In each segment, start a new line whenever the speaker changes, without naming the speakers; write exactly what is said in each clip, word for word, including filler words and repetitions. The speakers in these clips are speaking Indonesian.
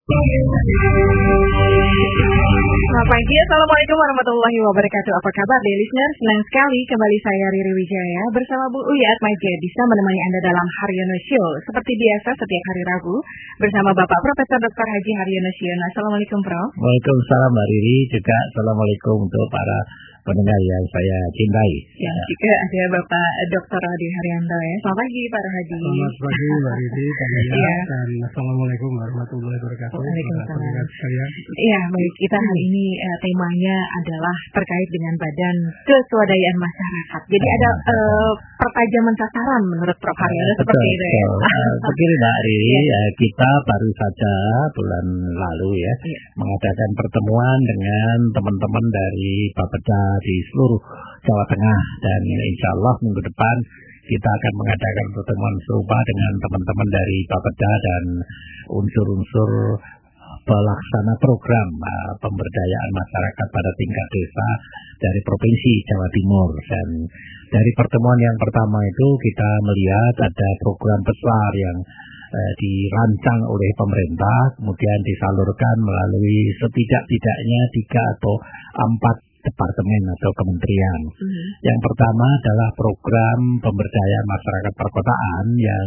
Selamat pagi, Assalamualaikum warahmatullahi wabarakatuh. Apa kabar, dear listener? Senang sekali kembali saya Riri Wijaya bersama Bu Uya Atmaja bisa menemani Anda dalam Haryono Show. Seperti biasa setiap hari Rabu bersama Bapak Profesor Doktor Haji Haryono Siono. Assalamualaikum, Prof.
Waalaikumsalam, Mbak Riri. Juga assalamualaikum untuk para pendengar yang saya cintai.
Ya, juga ada Bapak Doktor Hadi Haryanto ya. Selamat pagi, Pak Haji.
Selamat pagi, Mbak Riri, Pak Uya,
ya.
Dan assalamualaikum warahmatullahi wabarakatuh.
Waalaikumsalam. Iya, baik. Kita hari ini eh, temanya adalah terkait dengan Badan Keswadayaan Masyarakat. Jadi hmm. ada eh, pertajaman sasaran menurut Prof Haryanto seperti itu ya.
Uh, begini, Mbak Riri, ya. kita baru saja bulan lalu ya, ya mengadakan pertemuan dengan teman-teman dari Bapeda di seluruh Jawa Tengah, dan insya Allah minggu depan kita akan mengadakan pertemuan serupa dengan teman-teman dari Bapeda dan unsur-unsur pelaksana program uh, pemberdayaan masyarakat pada tingkat desa dari Provinsi Jawa Timur. Dan dari pertemuan yang pertama itu kita melihat ada program besar yang uh, dirancang oleh pemerintah, kemudian disalurkan melalui setidak-tidaknya tiga atau empat departemen atau kementerian. Mm-hmm. Yang pertama adalah program pemberdayaan masyarakat perkotaan yang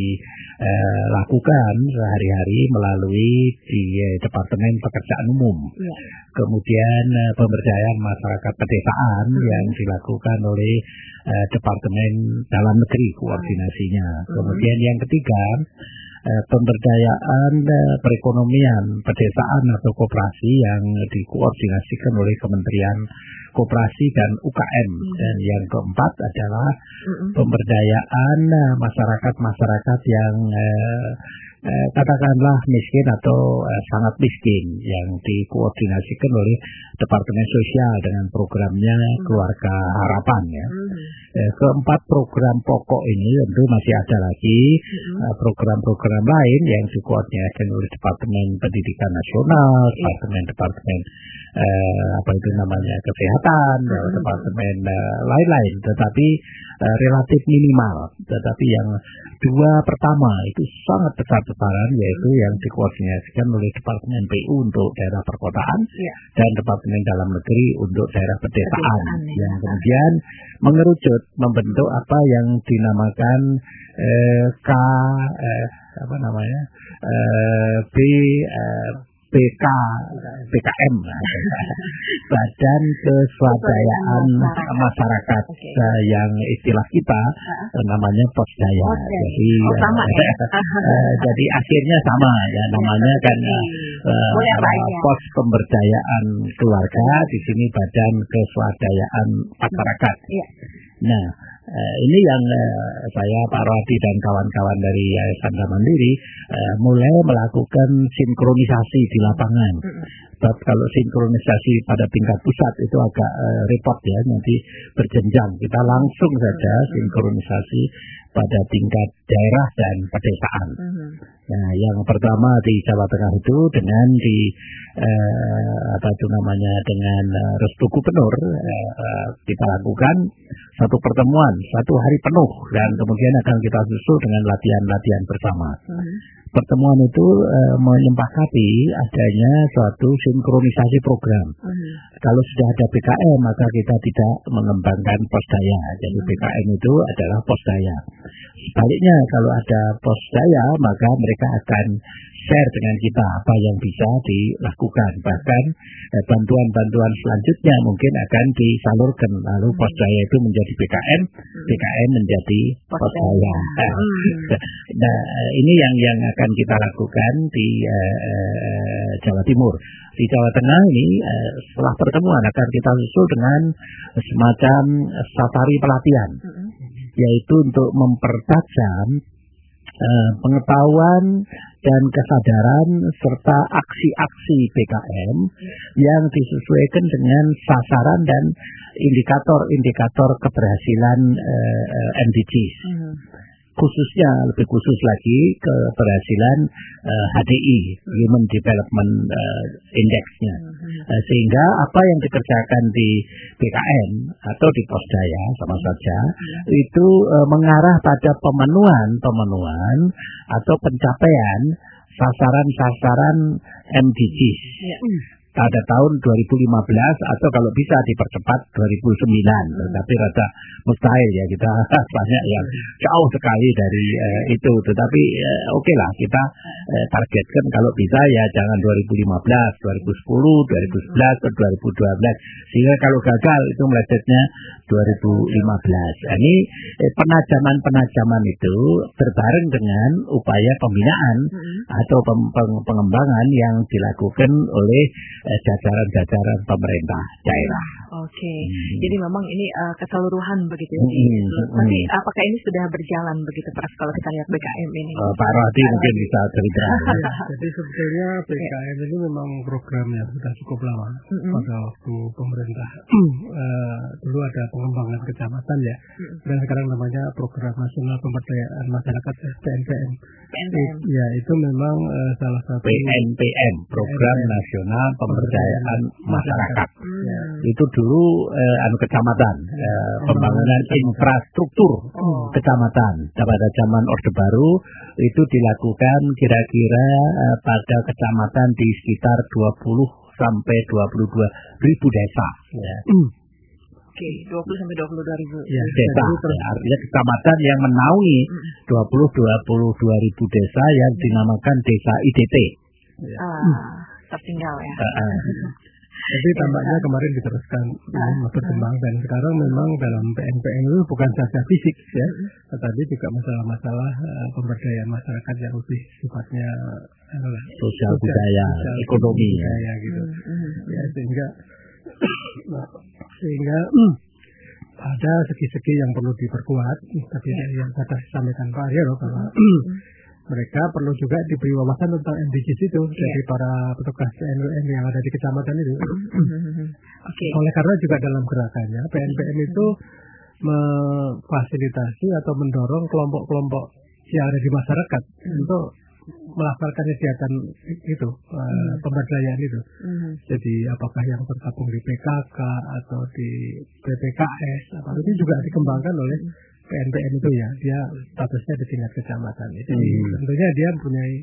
dilakukan eh, sehari-hari melalui di eh, Departemen Pekerjaan Umum. Yeah. Kemudian eh, pemberdayaan masyarakat pedesaan mm-hmm. yang dilakukan oleh eh, Departemen Dalam Negeri koordinasinya. Mm-hmm. Kemudian yang ketiga, Eh, pemberdayaan eh, perekonomian pedesaan atau koperasi yang dikoordinasikan oleh Kementerian Koperasi dan U K M. Mm-hmm. Dan yang keempat adalah mm-hmm. pemberdayaan eh, masyarakat-masyarakat yang eh, eh, katakanlah miskin atau eh, sangat miskin yang dikoordinasikan oleh Departemen Sosial dengan programnya mm-hmm. Keluarga Harapan ya. Mm-hmm. Eh, keempat program pokok ini tentu masih ada lagi mm-hmm. eh, program-program lain yang dikoordinasikan oleh Departemen Pendidikan Nasional, yeah. Departemen Departemen eh, apa itu namanya kesehatan, mm-hmm. departemen eh, lain-lain, tetapi eh, relatif minimal. Tetapi yang dua pertama itu sangat besar-besaran, yaitu yang dikoordinasikan oleh Departemen P U untuk daerah perkotaan yeah. dan Departemen Dalam Negeri untuk daerah pedesaan, pedesaan yang ya. kemudian mengerucut membentuk apa yang dinamakan eh, K eh, apa namanya eh, B eh, B K B K M Badan Keswadayaan Masyarakat okay. uh, yang istilah kita uh, namanya Posdaya. Okay. Jadi oh, sama, uh, ya? uh, jadi akhirnya sama ya namanya kan uh, uh, Pos Pemberdayaan Keluarga, di sini Badan Keswadayaan Masyarakat. Yeah. Nah, uh, ini yang uh, saya Pak Rohadi dan kawan-kawan dari Yayasan Mandiri uh, mulai melakukan sinkronisasi di lapangan. Mm-hmm. Sebab kalau sinkronisasi pada tingkat pusat itu agak uh, repot ya, nanti berjenjang. Kita langsung saja sinkronisasi pada tingkat daerah dan pedesaan. Mm-hmm. Nah, yang pertama di Jawa Tengah itu dengan di eh, apa itu namanya dengan uh, restu gubernur eh, uh, kita lakukan satu pertemuan satu hari penuh, dan kemudian akan kita susul dengan latihan-latihan bersama. Mm-hmm. Pertemuan itu uh, menyepakati adanya suatu sinkronisasi program. Mm-hmm. Kalau sudah ada B K M maka kita tidak mengembangkan Posdaya. Jadi mm-hmm. B K M itu adalah Posdaya. Sebaliknya kalau ada Posdaya maka mereka akan share dengan kita apa yang bisa dilakukan. Bahkan eh, bantuan-bantuan selanjutnya mungkin akan disalurkan. Lalu Posdaya itu menjadi B K M, B K M menjadi Posdaya. Nah, ini yang yang akan kita lakukan di eh, Jawa Timur. Di Jawa Tengah ini eh, setelah pertemuan akan kita susul dengan semacam safari pelatihan, yaitu untuk mempertajam eh, pengetahuan dan kesadaran serta aksi-aksi B K M yang disesuaikan dengan sasaran dan indikator-indikator keberhasilan eh, M D Gs. Hmm. Khususnya, lebih khusus lagi keberhasilan uh, H D I, Human Development uh, Index-nya. Mm-hmm. Uh, sehingga apa yang dikerjakan di B K M atau di Posdaya sama saja, mm-hmm. itu uh, mengarah pada pemenuhan-pemenuhan atau pencapaian sasaran-sasaran M D Gs. Ya. Pada tahun dua ribu lima belas atau kalau bisa dipercepat dua ribu sembilan, hmm. tapi rada mustahil ya, kita banyak yang jauh sekali dari uh, itu. Tetapi uh, oke okay lah, kita uh, targetkan kalau bisa ya jangan dua ribu lima belas, dua ribu sepuluh, dua ribu sebelas atau dua ribu dua belas, sehingga kalau gagal itu melesetnya dua ribu lima belas. Ini eh, penajaman-penajaman itu berbareng dengan upaya pembinaan hmm. atau pem- peng- pengembangan yang dilakukan oleh jajaran-jajaran pemerintah daerah.
Oke, hmm. jadi memang ini uh, keseluruhan begitu ya. Hmm. Tapi hmm. apakah ini sudah berjalan begitu, Prof, kalau kita lihat B K M ini?
Uh, Pak Rohadi uh, mungkin bisa cerita.
Jadi sebetulnya B K M ini memang program yang sudah cukup lama. Hmm. Pada waktu pemerintah uh, dulu ada pengembangan kecamatan ya, hmm. dan sekarang namanya Program Nasional Pemberdayaan Masyarakat P N P M. P N P M. Ya, itu memang uh, salah satu
P N P M, Program P N P M. Nasional Pemberdayaan Masyarakat. Hmm. Ya. Itu dulu eh, anu kecamatan, eh, pembangunan infrastruktur oh. kecamatan. Pada zaman Orde Baru itu dilakukan kira-kira eh, pada kecamatan di sekitar dua puluh sampai dua puluh dua ribu desa. Ya.
Hmm. Oke, dua puluh sampai dua puluh dua ribu
ya, desa. Ya, artinya kecamatan yang menaungi dua puluh sampai dua puluh dua ribu desa yang dinamakan desa I D T.
Ya. Ah, tertinggal ya. Uh, uh.
Jadi tampaknya kemarin diteruskan ya, berkembang dan sekarang memang dalam P N P M itu bukan saja fisik ya, tetapi juga masalah-masalah uh, pemberdayaan masyarakat yang lebih sifatnya uh,
sosial budaya, sosial, ekonomi
ya, ya gitu. Mm-hmm. Ya sehingga sehingga mm, ada segi-segi yang perlu diperkuat. Tapi ya. yang saya sampaikan Pak Aryo bahwa mereka perlu juga diberi wawasan tentang M D Gs itu yeah. dari para petugas P N P M yang ada di kecamatan itu. Okay. Oleh karena juga dalam gerakannya P N P M itu memfasilitasi atau mendorong kelompok-kelompok yang ada di masyarakat mm. untuk melaksanakan kegiatan itu, mm. uh, pemberdayaan itu. Mm. Jadi apakah yang tergabung di P K K atau di P P K S, apa itu juga dikembangkan oleh P N P M itu ya, dia statusnya di tingkat kecamatan. Jadi hmm. tentunya dia mempunyai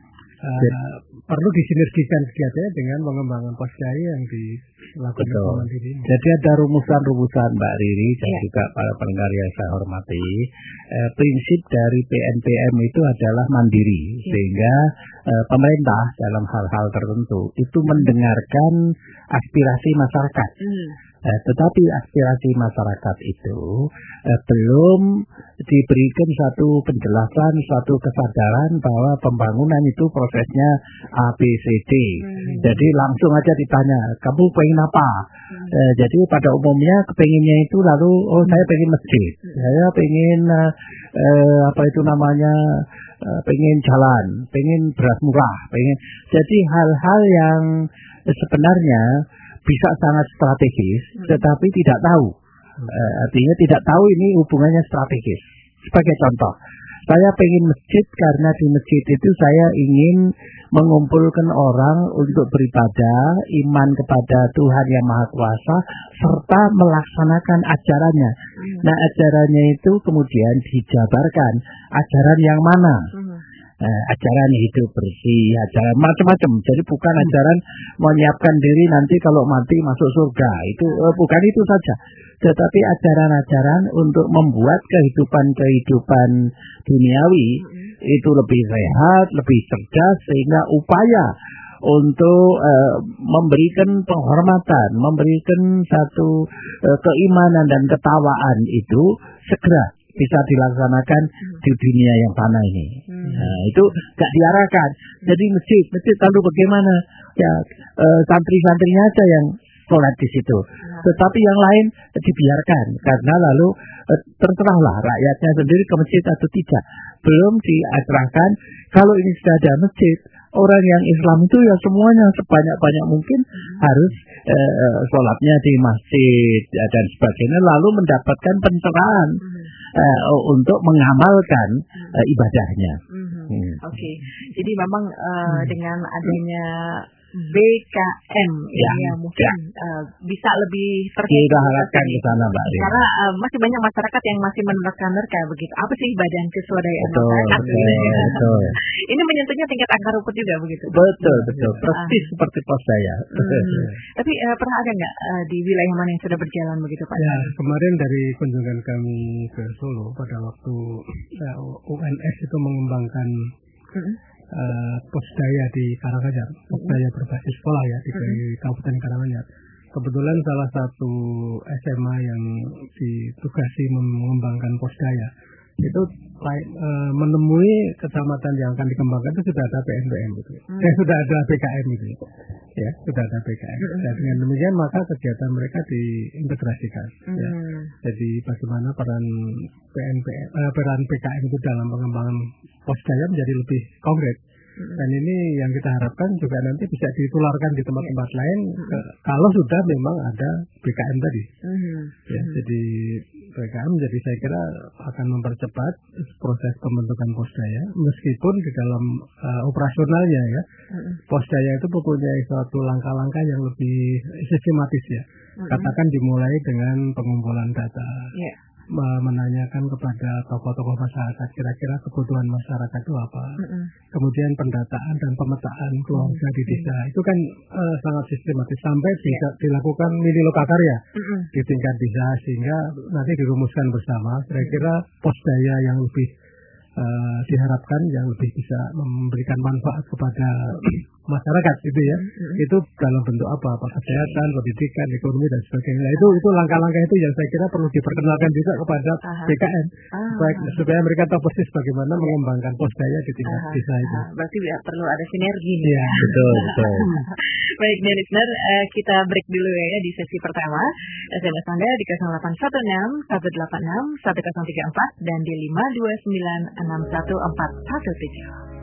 uh, perlu disinergikan kegiatannya dengan pengembangan posyandu yang dilakukan
ini. Jadi ada rumusan-rumusan Mbak Riri dan ya. juga para pendengar yang saya hormati. Eh, prinsip dari P N P M itu adalah mandiri, ya. sehingga eh, pemerintah dalam hal-hal tertentu itu mendengarkan aspirasi masyarakat. Hmm. Eh, tetapi aspirasi masyarakat itu eh, belum diberikan satu penjelasan, satu kesadaran bahwa pembangunan itu prosesnya A, B, C, D. Hmm. Jadi langsung aja ditanya, kamu pengen apa? Hmm. Eh, jadi pada umumnya kepenginnya itu lalu, oh saya pengen masjid, hmm. saya pengen eh, apa itu namanya, eh, pengen jalan, pengen beras murah, pengen. Jadi hal-hal yang sebenarnya bisa sangat strategis, tetapi tidak tahu. E, artinya tidak tahu ini hubungannya strategis. Sebagai contoh, saya pengen masjid karena di masjid itu saya ingin mengumpulkan orang untuk beribadah, iman kepada Tuhan Yang Maha Kuasa, serta melaksanakan ajarannya. Nah, ajarannya itu kemudian dijabarkan. Ajaran yang mana? Eh, ajaran hidup bersih, ajaran macam-macam. Jadi bukan ajaran menyiapkan diri nanti kalau mati masuk surga. Itu eh, bukan itu saja. Tetapi ajaran-ajaran untuk membuat kehidupan-kehidupan duniawi itu lebih sehat, lebih cerdas, sehingga upaya untuk uh, memberikan penghormatan, memberikan satu uh, keimanan dan ketawaan itu segera bisa dilaksanakan di dunia yang tanah ini. Hmm. Nah, itu gak diarahkan. Jadi masjid, masjid lalu bagaimana? Ya e, santri-santrinya aja yang sholat di situ. Hmm. Tetapi yang lain dibiarkan karena lalu e, terserahlah rakyatnya sendiri ke masjid atau tidak. Belum diarahkan kalau ini sudah ada masjid, orang yang Islam itu ya semuanya sebanyak-banyak mungkin hmm. harus e, sholatnya di masjid ya, dan sebagainya, lalu mendapatkan pencerahan. Hmm. Uh, untuk mengamalkan uh, ibadahnya. Mm-hmm.
Hmm. Oke, okay. Jadi memang uh, hmm. dengan adanya B K M
ya,
ya mungkin
ya.
Uh, bisa lebih
kita harapkan ke sana Mbak.
Karena uh, masih banyak masyarakat yang masih menerka-nerka begitu. Apa sih Badan Kesuadaan
betul,
Masyarakat?
Betul, betul.
Ini menyentuhnya tingkat akar rumput juga begitu.
Betul, betul. Persis uh. seperti pos daya.
Hmm. Tapi uh, pernah ada nggak uh, di wilayah mana yang sudah berjalan begitu Pak?
Ya, kemarin dari kunjungan kami ke Solo pada waktu ya, U N S itu mengembangkan hmm. uh, pos daya di Karanganyar, pos daya berbasis sekolah ya di hmm. Kabupaten Karanganyar. Kebetulan salah satu S M A yang ditugasi mengembangkan pos daya itu uh, menemui kecamatan yang akan dikembangkan itu sudah ada P N P M gitu. Hmm. Eh, sudah ada P K M gitu. Ya, sudah ada P K M. Hmm. Dan dengan demikian maka kegiatan mereka diintegrasikan hmm. ya. Jadi bagaimana peran P N P M uh, peran P K M itu dalam pengembangan pos daya menjadi lebih konkret. Dan ini yang kita harapkan juga nanti bisa ditularkan di tempat-tempat lain ke, kalau sudah memang ada B K M tadi. Mm-hmm. Ya, jadi B K M jadi saya kira akan mempercepat proses pembentukan pos daya meskipun di dalam uh, operasionalnya ya mm-hmm. pos daya itu mempunyai suatu langkah-langkah yang lebih sistematis ya. Mm-hmm. Katakan dimulai dengan pengumpulan data. Yeah. Menanyakan kepada tokoh-tokoh masyarakat kira-kira kebutuhan masyarakat itu apa, mm-hmm. kemudian pendataan dan pemetaan keluarga mm-hmm. di desa itu kan uh, sangat sistematis sampai yeah. bisa dilakukan mini lokakarya mm-hmm. di tingkat desa sehingga nanti dirumuskan bersama kira-kira pos daya yang lebih uh, diharapkan yang lebih bisa memberikan manfaat kepada masyarakat gitu ya, mm-hmm. itu dalam bentuk apa, apa kesehatan, pendidikan, ekonomi dan sebagainya. Nah, itu itu langkah-langkah itu yang saya kira perlu diperkenalkan juga kepada Aha. B K M supaya, supaya mereka tahu persis bagaimana yeah. mengembangkan pos daya di tingkat Aha. desa itu.
Aha. Berarti ya, perlu ada sinergi nih.
Ya, betul, betul.
Baik, nih listener, uh, kita break dulu ya di sesi pertama. S M S Anda di nol delapan satu enam satu delapan enam satu nol tiga empat dan di lima dua sembilan enam satu empat satu tujuh.